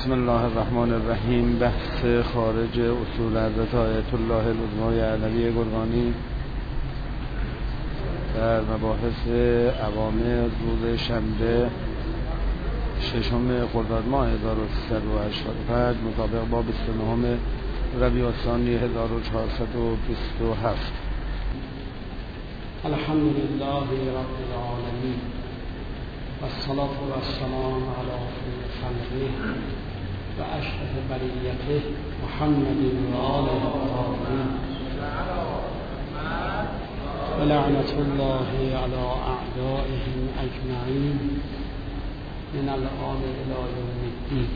بسم الله الرحمن الرحیم. بحث خارج اصول حضرت آیت الله العظمی علوی گرگانی در مباحث اوامر روز شنبه 6 خرداد ماه 1385 مطابق با 29 ربیع الثانی 1427. الحمد لله رب العالمین والصلاة والسلام على خير خلقه و اشرف بریته محمد و آله الطاهرین و لعنة الله على اعدائهم اجمعین من الآن الى یوم الدین.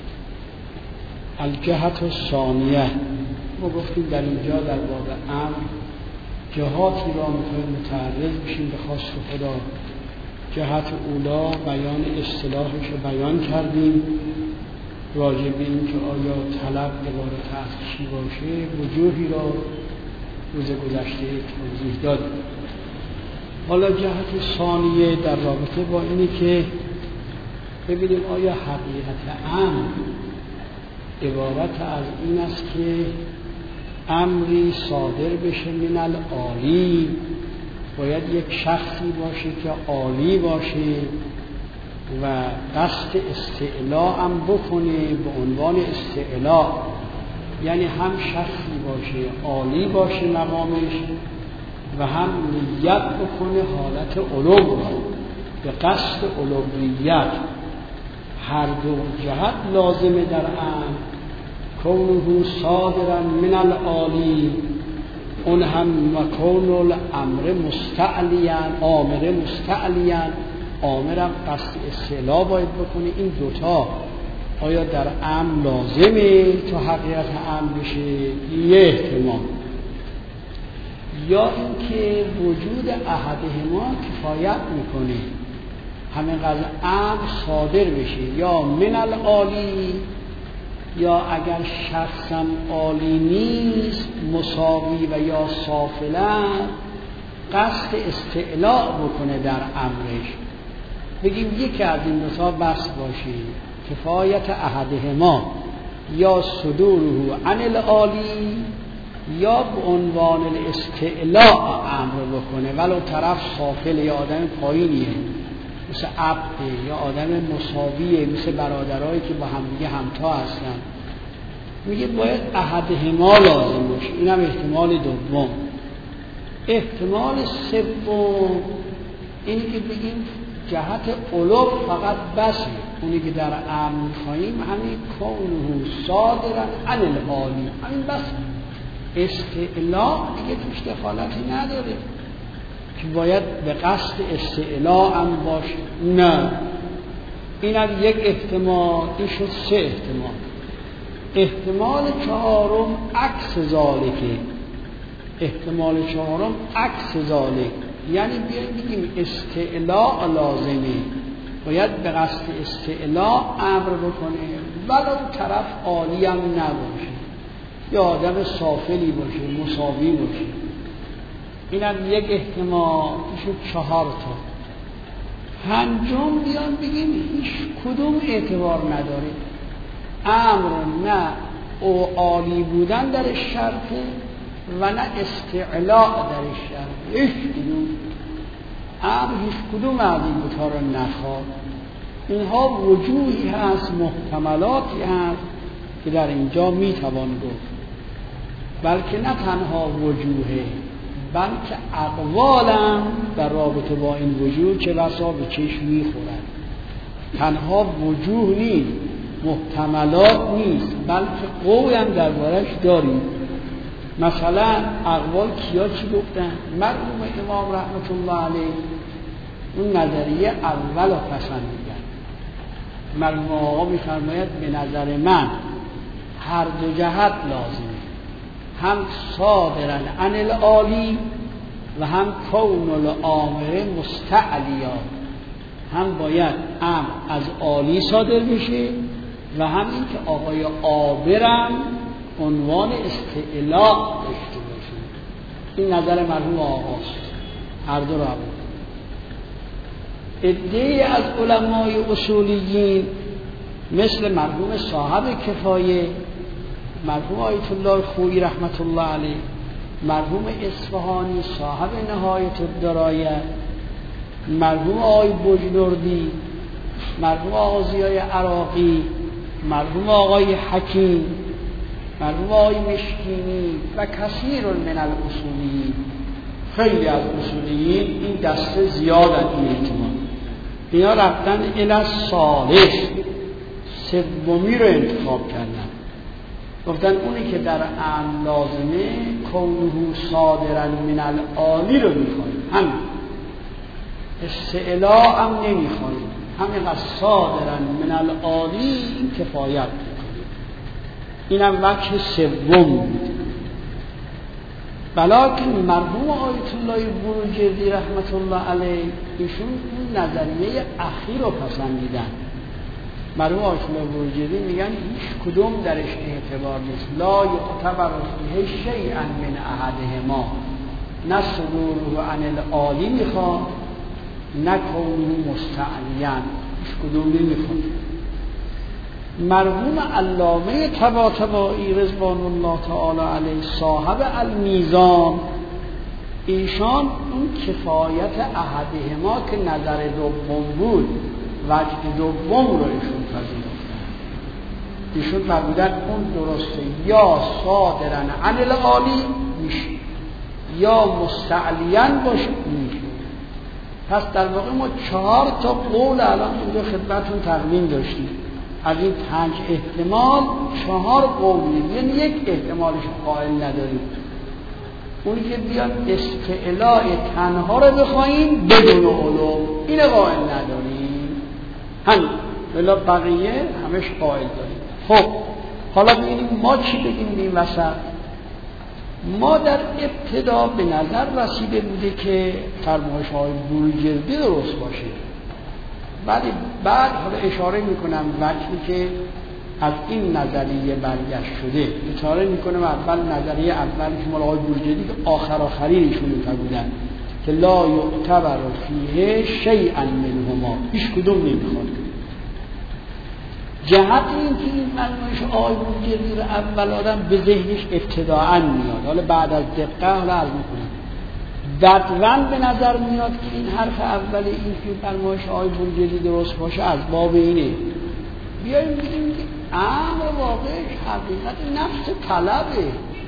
الجهة الثانیه، ما گفتیم در اینجا در باب امر جهاتی را متعرض بشیم به خواست خدا. جهت اولا بیان اصطلاحش رو بیان کردیم، راجع به این که آیا طلب عبارت از چی باشه، وجوهی را روز گذشته توضیح دادیم. حالا جهت ثانیه در رابطه با اینی که ببینیم آیا حقیقت امر عبارت از این است که امری صادر بشه من العالی، باید یک شخصی باشه که عالی باشه و قصد استعلاء هم بکنه به عنوان استعلاء، یعنی هم شخصی باشه عالی باشه مقامش و هم نیت بکنه حالت علو را به قصد علویت. هر دو جهت لازمه در امر، کونه صادرا من العالی اون هم و کون الامر مستعلیان، آمر مستعلیان، آمرم قصد استعلا باید بکنه. این دوتا آیا در امر لازمه تا حقیقت امر بشه؟ یه احتمال، یا اینکه وجود احدهما کفایت میکنه همین قضا امر صادر بشه یا من العالی، یا اگر شخصم عالی نیست مساوی و یا سافلا قصد استعلاء بکنه در امرش، بگیم یکی از این دو تا بس باشه، کفایت احدهما یا صدوره عن العالی یا به عنوان الاستعلاء امر بکنه، ولو طرف سافل یا آدم پایینیه مثل عبده یا آدم مساویه مثل برادرایی که با همدیگه همتا هستن، میگه باید احدهما لازم باشه. اینم احتمال دوم. احتمال سوم اینی که بگیم جهت علو فقط بسه، اونی که در امر می‌خوایم همین کونه صادرا عن العالی، همین بس. استعلاء دیگه توش دخالتی نداره که باید به قصد استعلاء هم باشه، نه. اینم یک احتمال، این شد سه احتمال. احتمال چهارم عکس ذالکه، احتمال چهارم عکس ذالک، یعنی بیاییم بگیم استعلاء لازمه، باید به قصد استعلاء امر بکنه ولو طرف عالی هم نباشه یا آدم سافلی باشه مساوی باشه. اینم یک احتمال، شد 4 تا. پنجم بیان بگیم هیچ کدوم اعتبار نداره، امر نه او عالی بودن در شرطه و نه استعلاء در شرطه، هیچ کدوم امر هیچ کدوم از این دوتا رو نخواد. اینها وجوهی هست، محتملاتی هست که در اینجا میتوان گفت، بلکه نه تنها وجوهه بلکه اقوالم در رابطه با این وجوه چه بسا به چشم میخورد. تنها وجوه نیست، محتملات نیست، بلکه قول هم دربارش داریم. مثلا اقوال کیا چی گفتن؟ مرحوم امام رحمت الله علیه اون نظریه اول رو پسندیدن. مرحوم آقا میفرماید به نظر من هر دو جهت لازمه، هم صادرا عن العالی و هم کون الامر مستعلیا، هم باید امر از عالی صادر بشه و هم این که آقای عابرم عنوان استعلاء داشته باشه. این نظر مرحوم آقاست، هر دو را بود. عده‌ای از علمای اصولیین مثل مرحوم صاحب کفایه، مرحوم آیت الله خویی رحمت الله علیه، مرحوم اصفهانی صاحب نهایت الدرایه، مرحوم آقای بجنوردی، مرحوم آقای ضیای عراقی، مرحوم آقای حکیم، مرحوم آقای مشکینی و کثیر من الاصولیین. خیلی از اصولیین این دسته زیادن این اجتماع، اینا رفتن الی ثالث، سومی رو انتخاب کردن، گفتن اونی که در امر لازمه کونه صادرا من العالی رو میخوایم، همین استعلا هم نمیخوایم، همین صادرا من العالی این کفایت میکنیم. اینم وجه سوم بود. بلکن مرحوم آیت الله بروجردی رحمت الله علیه ایشون این نظریه اخیر رو پسندیدن. مرحوم آیت الله بروجردی میگن هیچ کدوم درش اعتبار نیست، لا یعتبر فیه شیئا من احدهما، نه صدوره عن العالی میخواد نه کونه مستعلیاً، هیچ کدوم نمیخواد. مرحوم علامه طباطبایی رضوان الله تعالی علیه صاحب المیزان، ایشان اون کفایت احدهما که نظر دوم بود، وجه دوم رو ایشون پذیرفتن. ایشون فرمودن اون درسته، یا صادرن عن العالی میشه یا مستعلیاً باشه میشه. پس در واقع ما 4 تا قول الان اینجا خدمتتون تقدیم داشتیم. از این 5 احتمال 4 قولی، یعنی یک احتمالش قائل نداریم، اونی که بیان استعلاء تنها رو بخوایم بدون علوم، این قائل نداریم، همین بلا بقیه همش قائل داریم. خب حالا ببینیم ما چی بگیم این وسط. ما در ابتدا به نظر رسیده بوده که فرمایش‌های بروجردی درست باشه، ولی بعد حالا اشاره میکنم وقتی که از این نظریه برگشت شده، اشاره میکنم اول نظریه اول که مال آقای بروجردی که آخرینشون بودن که لا یعتبر فیه شیئا منهما، هیچ کدوم نمیخواد. جهت این که این فرمایش آقای بروجردی رو اول آدم به ذهنش ابتداعا میاد، حالا بعد از دقیقه حالا عرض میکنم بدون به نظر میاد که این حرف اول این که فرمایش آقای بروجردی درست باشه از باب اینه. بیاییم بگیم که امر واقعش حقیقت نفس طلبه.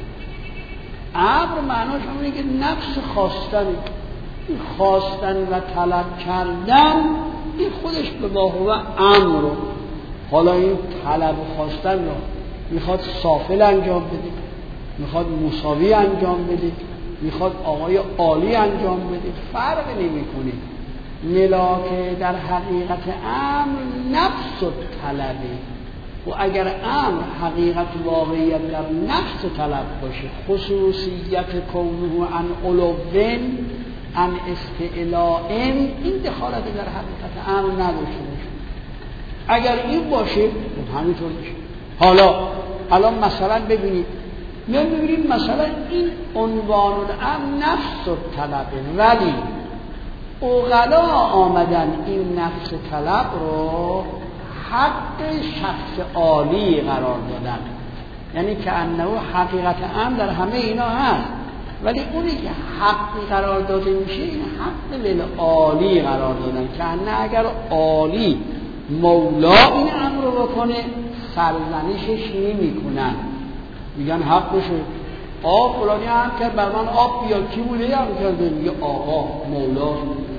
امر معناش همونه که نفس خواستنه، این خواستن و طلب کردن این خودش به واقع امر رو، حالا این طلب و خواستن رو میخواد سافل انجام بده، میخواد مساوی انجام بده، میخواد آقای عالی انجام بده، فرق نمیکنه. ملاک در حقیقت امر نفس و طلبه، و اگر امر حقیقت واقعیت در نفس طلب باشه، خصوصیت کونه عن علوین عن استعلاء، این دخالت در حقیقت امر نداشته باشه. اگر این باشه همینطور میشه. حالا الان مثلا ببینید، ببینید مثلا این عنوان الامر نفس و طلبه، ولی عقلا آمدن این نفس طلب رو حق شخص عالی قرار دادن، یعنی که انه حقیقت امر در همه اینا هست، ولی اونی که حقی قرار داده میشه این حق للعالی قرار دادن، که انه اگر عالی مولا این امر رو بکنه سرزنشش نمیکنن، میگن حق بشه آب فلانی هم که بر من آب بیا، کی بوده هم کرده، میگه آقا مولا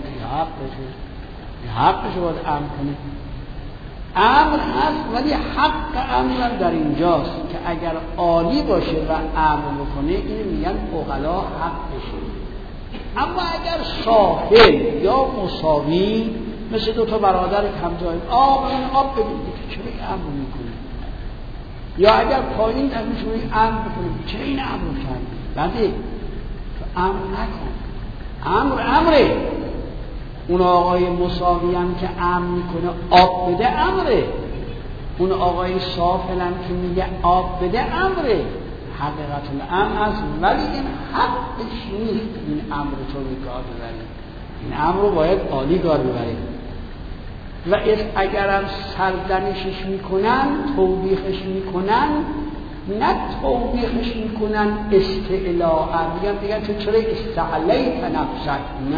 حق بشه باید امر کنه. امر هست ولی حق امر در اینجاست که اگر عالی باشه و امر بکنه اینو میگن عقلا حق بشه. اما اگر سافل یا مساوی، مثل 2 تا برادر کمجای آب بگید چرا این امر میکنه، یا اگر پایین در میشه امر بکنه چرا این امر کرد، بده تو امر نکن، امره. اون آقای مساوی هم که امر میکنه آب بده امره، اون آقای سافل هم که میگه آب بده امره. حقیقت الامر هست ولی این حقش نیست این امر تو کار ببری، این امر رو باید عالی کار ببری. و اگرم سرزنشش میکنن، توبیخش میکنن، نه توبیخش میکنن استعلاء، میگن تو چرا استعلیت نفسک،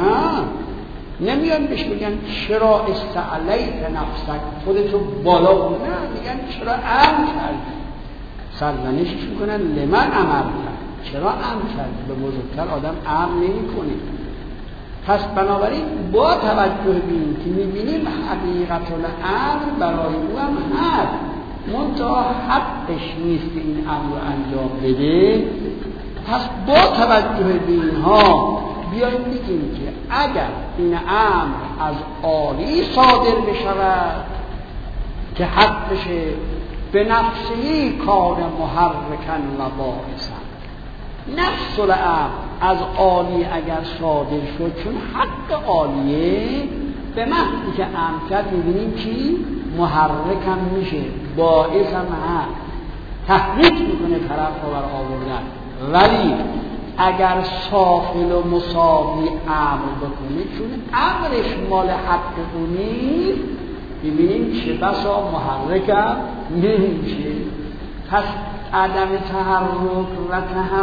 نه نمیان بهش بگن چرا استعلیت نفسک، خودتو بالا بود، نه میگن چرا امر کردی. سرزنشش میکنن لمن امر کرد، چرا امر کرد. به بزرگتر آدم امر نمیکنه. پس بنابراین با توجه بینیم که میبینیم حقیقت الامر برای او هم هست، منتها حقش نیست که این امر رو انجام بده. پس با توجه به اینها بیاییم بگیم که اگر این امر از عالی صادر بشود که حقشه، به نفسه کار محرکن و باعثن، نفس الامر از عالی اگر صادر شد، چون حق عالیه، به محضی که امر کرد میبینیم چی؟ محرکم میشه، باعثم هست، تحریک میکنه طرف رو بر آوردن. ولی اگر سافل و مساوی امر بکنه، چون امرش مال حق او نیست، میبینیم چه بسا محرکم نمیشه. پس عدم تحرک و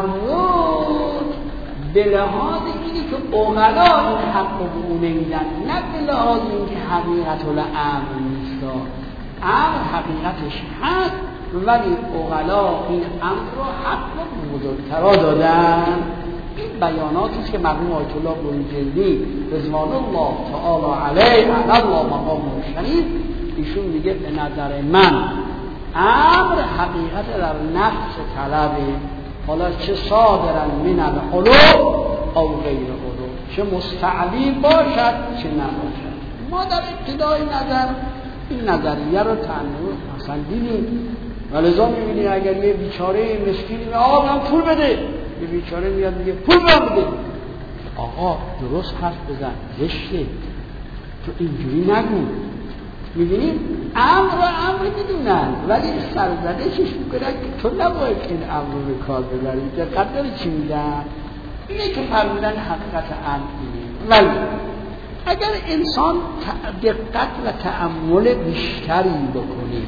تحرک به لحاظ اینی که عقلا این حق رو او نمیدن، نه به لحاظ این که حقیقت الامر نیست. امر حقیقتش هست، ولی عقلا این امر رو حق رو بزرگترا دادن. این بیاناتی است که مرحوم آیت الله بروجردی رضوان الله تعالی علیه اعلی الله مقام شریف ایشون میگه به نظر من امر حقیقت در نفس طلبه، حالا چه صادرن من العلو او غیر علو، چه مستعلی باشد چه نباشد. ما در ابتدای نظر این نظریه رو تنظیم پسندیدیم، ولذا میبینید اگر یه بیچاره مسکینی به آقا من پول بده، یه بیچاره میاد میگه پول بده، آقا درست حرف بزن، زشته، تو اینجوری نگو. میبینید امر میدونن، ولی سرزنشش میکنن که تو نباید این امر رو به کار ببری. دقت داری چی میدن؟ اینه که فرمودن حقیقت امر اینه. ولی اگر انسان دقت و تأمل بیشتری بکنه،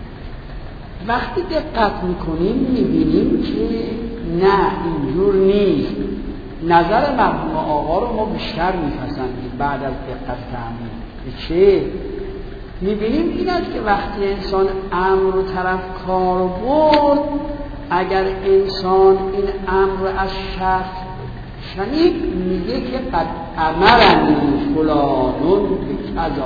وقتی دقت میکنیم میبینیم که نه اینجور نیست. نظر مرحوم آقا رو ما بیشتر میپسندیم بعد از دقت تأمل. چه؟ میبینیم این است که وقتی انسان امر رو طرف کار برد، اگر انسان این امر از شخص شنید میگه که قد امرنی فلانون به کذا،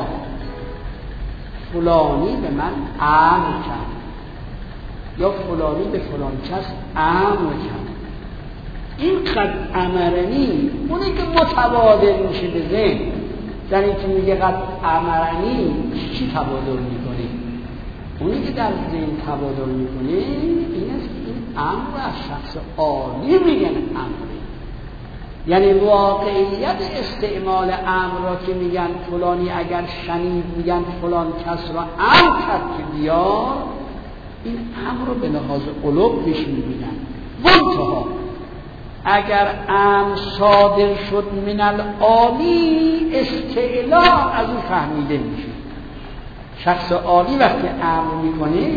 فلانی به من امر کرد، یا فلانی به فلان کس امر کرد. این قد امرنی اونی که متبادل میشه به ذهن، در این که میگه قد امرنی چی تبادل میکنه؟ اونی که در ذهن تبادل میکنه این است که این امر از شخص عالی میگن امره. یعنی واقعیت استعمال امر را که میگن فلانی اگر شنید میگن فلان کس را امر کرد که بیار، این امر رو به لحاظ علو بهش میبینن. منتها اگر امر صادر شد من العالی، استعلاء از اون فهمیده میشه. شخص عالی وقتی امر میکنه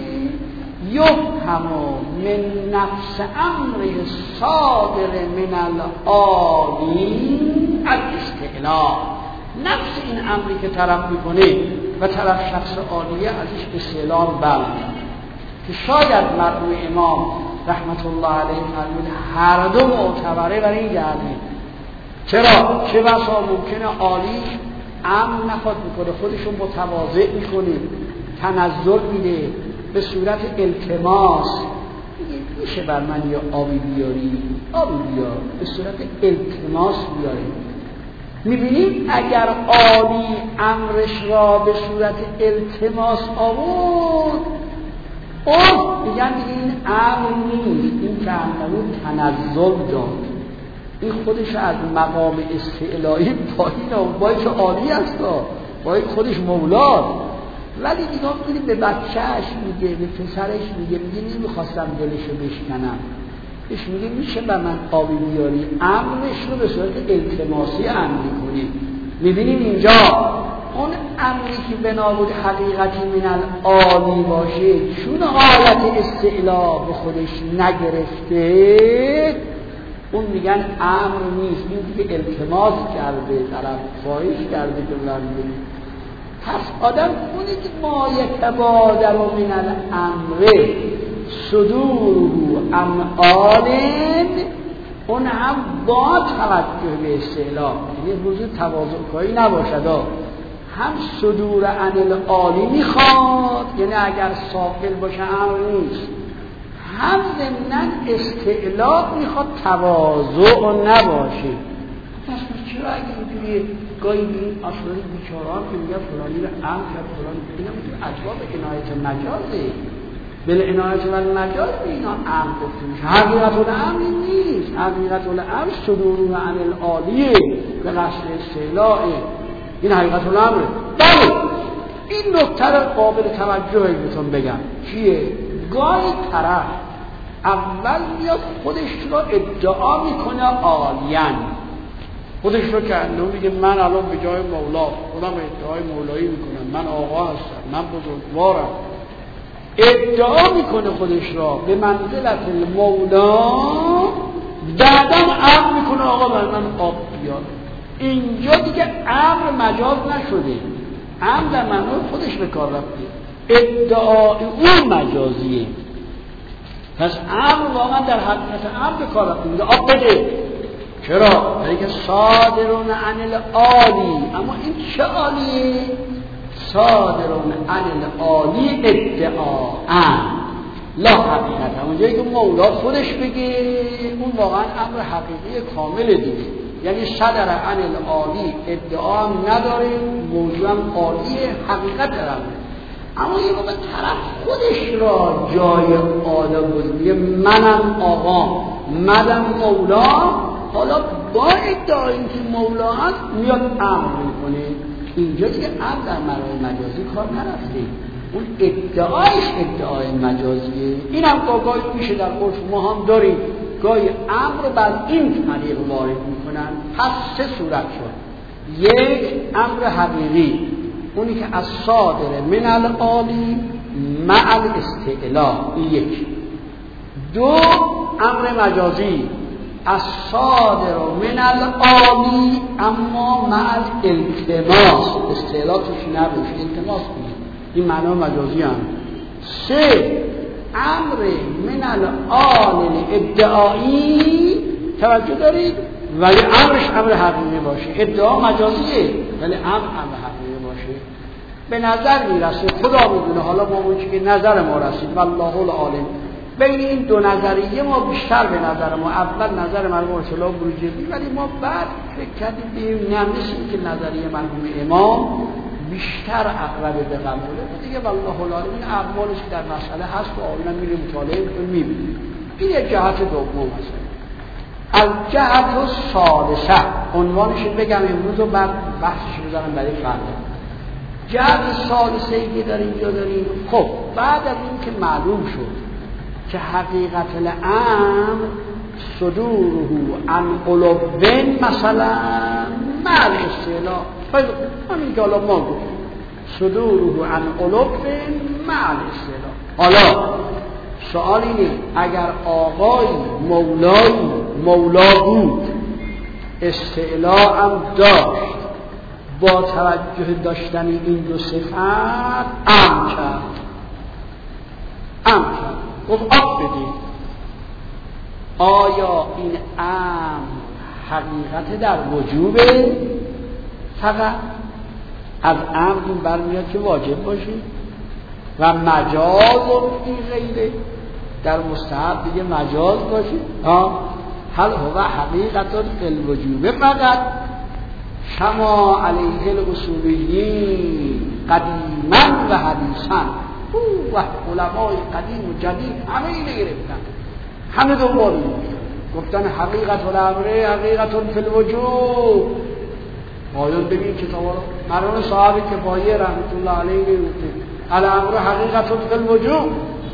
یفهم من نفس امر صادر من العالی الاستعلاء، نفس این امری که طرف میکنه و طرف شخص عالیه ازش استعلاء برمیاد. که شاید مرحوم امام رحمت الله علیه فرمود هر دو معتبره برای این جهته. چرا؟ چه بسا ممکنه عالی امر نخواد میکنه، خودشون متواضع میکنه، تنزل میده به صورت التماس، میشه بر من یا آبی بیاری، آبی بیار، به صورت التماس بیاری. میبینیم اگر عالی امرش را به صورت التماس آورد، میگن این امر نیست، این که امرون تنزل داد، این خودش از مقام استعلایی پایین، باید که عالی است، باید خودش مولاست. ولی نگاه کنید به بچهش میگه، به پسرش میگه نمیخواستم دلشو بشکنم، بهش میگه میشه به من آبی بیاری، امرش رو به صورت التماسی امر میکنی. میبینیم اینجا اون امری که بنا بود حقیقتی من العالی باشه چون حالت استعلا به خودش نگرفته اون میگن امر نیست، این دیگه التماس کرده، طرف خواهش کرده که بلند. پس آدم اونی که ما یتبادر من الامر صدوره عن عالم اون هم با توجه به استعلا، یعنی موضوع تواضع‌کاری نباشد، هم صدور عن العالی میخواد، یعنی اگر ساقل باشه امر نیست، هم ضمناً استعلا میخواد تواضع نباشه. پس چرا اگه اینجوری گاهی این اصلاحی بیچاران که میگه فلانی رو امر کرد فلانی اینا میتونه اجواب عنایت مجازه، بل عنایت مجاز به اینا امر گفته میشه. حقیقت الامر نیست، حقیقت الامر صدور عن العالیه به قصد استعلاء، این حقیقت الامره. بله این نکته رو قابل توجهی بهتون بگم چیه؟ گاهی طرف اول میاد خودش رو ادعا میکنه عالیان، خودش رو که انه میگه من الان به جای مولا خودم ادعای مولایی میکنم، من آقا هستم، من بزرگوارم، ادعا میکنه خودش را به منزلت المولا، بعدا امر میکنه آقا من آب بیار. اینجا دیگه امر مجاز نشده، امر در معنای خودش به کار رفته، ادعای اون مجازیه. پس امر واقعا در حقیقت امر به کار رفته، میگه آب بده. چرا؟ برای که صادرون عن العالی، اما این چه عالیه؟ صادرون عن العالی ادعا لا حقیقت. اونجایی که مولا خودش بگه اون واقعا امر حقیقی کامل دیگه، یعنی صدر عن العالی ادعا هم نداره، موضوع هم عالیه، حقیقت داره. اما یه موقع طرف خودش را جای آدم بزنیه، منم آقا، منم مولا، حالا با ادعای که مولا هست میاد امر میکنه. اینجا دیگه امر در معنای مجازی کار نرفته، اون ادعایش ادعای مجازیه. این هم گاهی میشه در عرف ما هم داریم، گاهی امر رو بر این طریق وارد میکنن. پس سه صورت شد: یک امر حقیقی، اونی که از صادر من العالی مع الاستعلا، یک. دو امر مجازی، از صادر من العالی اما مع الالتماس، استعلا توش نباشه، التماس کنید، این معنی مجازی هم. سه امر من العالی ادعایی، توجه دارید، ولی امرش امر حقیقی باشه، ادعا مجازیه ولی امر حقیقی باشه. به نظر میرسه، خدا میدونه، حالا ما اون که نظر ما رسید والله العالم، بین این دو نظریه ما بیشتر به نظر ما اول نظر مرحوم اطلاع بروجردی، ولی ما بعد فکر کردیم نمی‌شیم که نظریه مرحوم امام بیشتر اقرب به قبوله دیگه. والله العالم این اقوالش که در مسئله هست و آینا میره مطالعه می‌بینیم. این یک جهت دوم است. الجهت الثالثه، عنوانش بگم امروز و بعد بحثش بزنم برای فردا. جهت ثالثه‌ای که در اینجا داریم، خب بعد از این که معلوم شد که حقیقت الامر صدوره عن علوین مثلا مع الاستعلا، همین که حالا ما گفتیم صدوره عن علوین مع الاستعلا. حالا سوال اینه اگر آقای مولا بود، استعلا هم داشت، با توجه داشتن این دو صفت امر کرد، گفت آب بدید، آیا این امر حقیقت در وجوبه؟ فقط از امر این برمیاد که واجب باشه و مجاز این غیره، در مستحب دیگه مجاز باشه. هل هو حقیقت فی الوجوب فقط شما علیه الاصولیین قدیما و حدیثا، و علمای قدیم و جدید همه اینه گرفتن، همه دنبال گفتن حقیقت الامر حقیقت فی الوجوب. آیان ببین کتابا رو مرحوم صاحب کفایه رحمت الله علیه گفته الامر حقیقت فی الوجوب،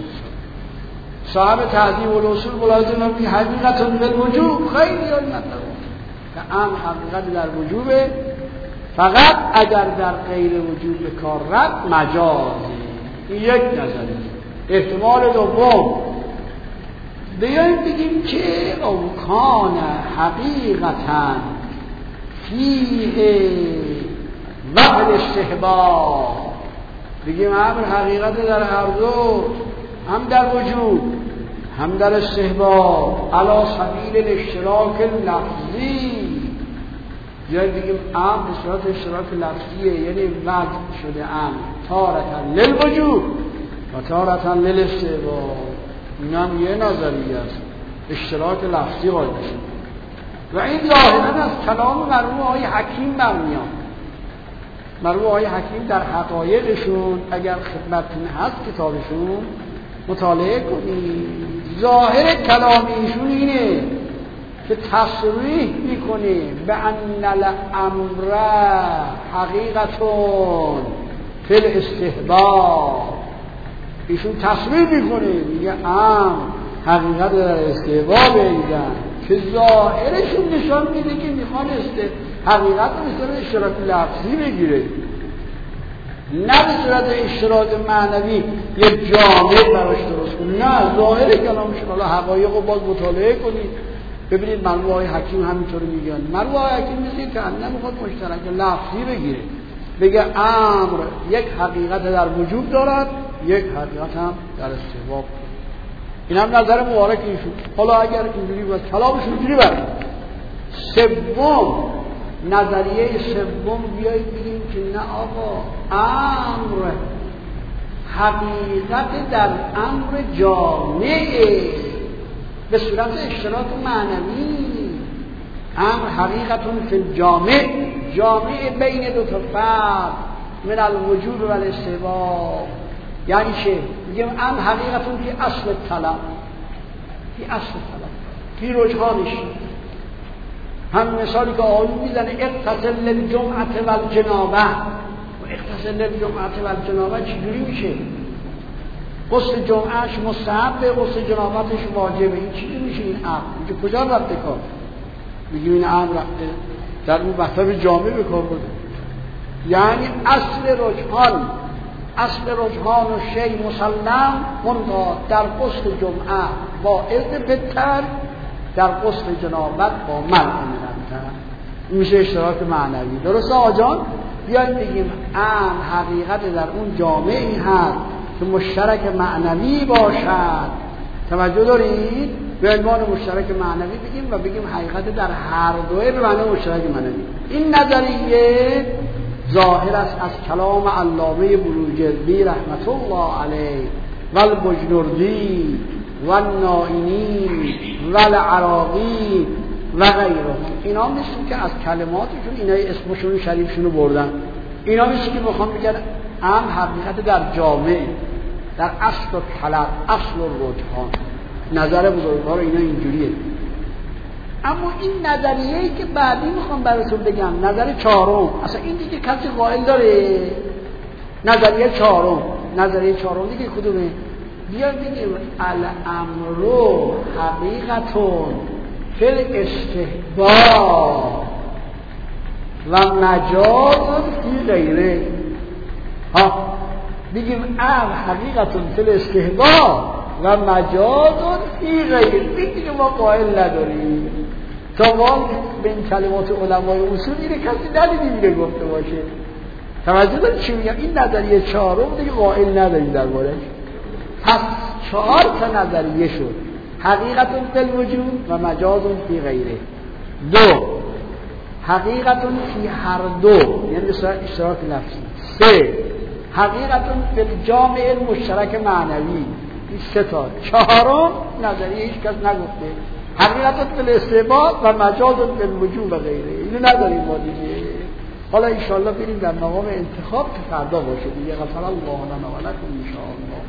صاحب تعظیم الاصول ملازم میگه حقیقت فی الوجوب. خیلی مطلب که امر حقیقت در وجوبه، فقط اگر در غیر وجود به کار رفت مجازه. این یک نظریه. احتمال دوم بیاییم بگیم که او کان حقیقتا فیه وحل استحباب، بگیم امر حقیقت در هر دو، هم در وجود هم در استحباب، علی سبیل الاشتراک لفظی. یا بگیم امر به صورت اشتراک لفظیه، یعنی وضع شده امر تارة للوجود و تارة للاستحباب. این هم یه نظریه است، اشتراک لفظی قائل شده و این ظاهرا از کلام مرحوم آقای حکیم برمیاد. مرحوم آقای حکیم در حقایقشون اگر خدمتتون هست کتابشون مطالعه کنید، ظاهر کلام ایشون اینه که تصریح میکنه به ان الامر حقیقتون فی الاستحباب. ایشون تصریح میکنه میگه حقیقت در استحباب ایدن، که ظاهرشون نشان میده که میخوان حقیقت رو به صورت اشتراک لفظی بگیره، نه به صورت اشتراک معنوی یک جامعه براش درست کنه. نه، ظاهر کلامشون. حالا حقایق رو باز مطالعه کنید ببینید مرحوم آقای حکیم همینطور میگن. مرحوم آقای حکیم میگه که انه میخواد مشترک لفظی بگیره، بگه امر یک حقیقت در وجود دارد، یک حقیقت هم در استحباب. این هم نظر مبارک ایشون. حالا اگر اینجوری باز کلامشون اینجوری برد، سوم نظریه سوم بیایید بگیم که نه آقا، امر حقیقت در امر جامعه به صورت اشتراک معنوی. امر حقیقتون فی الجامع، جامع بین دو تا فرد من الوجود و الاستحباب. یعنی چه؟ میگم امر حقیقتون فی اصل طلب، فی اصل طلب، فی رجحانش. هم مثالی که آیون میزنه اغتسل للجمعة والجنابه، و اغتسل للجمعة والجنابه چجوری میشه؟ غسل جمعهش مستحبه، غسل جنابتش واجبه. این چیزی میشه این امر؟ اینجا کجا رفته کار؟ میگیم این امر رفته در اون مطلب جامع به کار بوده. یعنی اصل رجحان و شی مسلم منتها در غسل جمعه با اذن بهتر، در غسل جنابت با منع منتر. این میشه اشتراک معنوی. درسته آجان؟ بیاید بگیم امر حقیقت در اون جامعی هست که مشترک معنوی باشد. توجه دارید؟ به عنوان مشترک معنوی بگیم و بگیم حقیقت در هر دوی به معنی مشترک معنوی. این نظریه ظاهر است از کلام علامه بروجردی رحمت الله علیه و البجنوردی و النائینی و العراقی و غیرهم. اینا مثل که از کلماتشون اینای اسمشون شریفشون رو بردن. اینا مثل که بخوام بگن حقیقت در جامعه، در اصل و طلب، اصل و رجحان. نظر بزرگوار اینا اینجوریه. اما این نظریه‌ای که بعدی میخوام براتون بگم، نظر چهارم، اصلا این دیگه کسی قائل داره؟ نظریه چهارم دیگه کدومه؟ بیا بگیم الامر حقیقتون فی الاستحباب و مجاز فی غیره. بگیم امر حقیقتون فی الاستحباب و مجاز فی غیره. دیگه ما قائل نداریم. تا ما به این کلمات علمای اصول اینه کسی ندیدی میره گفته باشه. توجه دارید چی میگم؟ این نظریه چهارم دیگه قائل نداریم دربارش. پس 4 تا نظریه شد: حقیقتون فی الوجود و مجازون فی غیره. 2 حقیقتون فی هر دو، یعنی به صورت اشتراک لفظی. 3 حقیقتون فی الجامع المشترک معنوی. این 3 تا. 4 نظریه هیچ کس نگفته: حقیقتون فی الاستحباب و مجازون فی الوجود و غیره. اینو نداریم ما دیگه. حالا ان شاء الله بریم در مقام انتخاب که فردا باشه دیگه. غفر الله لنا و لکم ان شاء الله.